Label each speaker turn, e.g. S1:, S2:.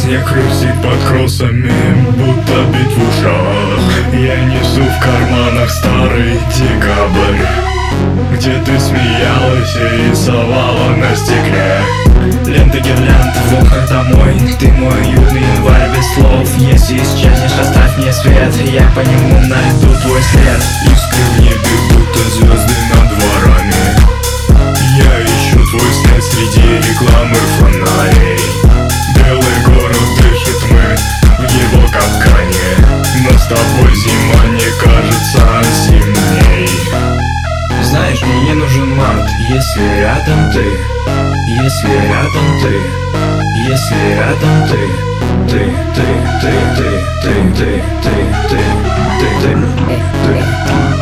S1: снег хрустит под кроссами, будто бит в ушах. Я несу в карманах старый декабрь, где ты смеялась и рисовала на стекле.
S2: Ленты гирлянд в окнах домой, ты мой уютный январь без слов. Если исчезнешь, оставь мне свет, я по нему найду твой след.
S1: Искры в небе, будто звезды над дворами. Я ищу твой след среди рекламы фонарей. Белый город дышит, мы в его капкане, но с тобой зима не кажется зимней.
S2: Знаешь, мне не нужен март, если рядом ты, если рядом ты, если рядом ты, ты.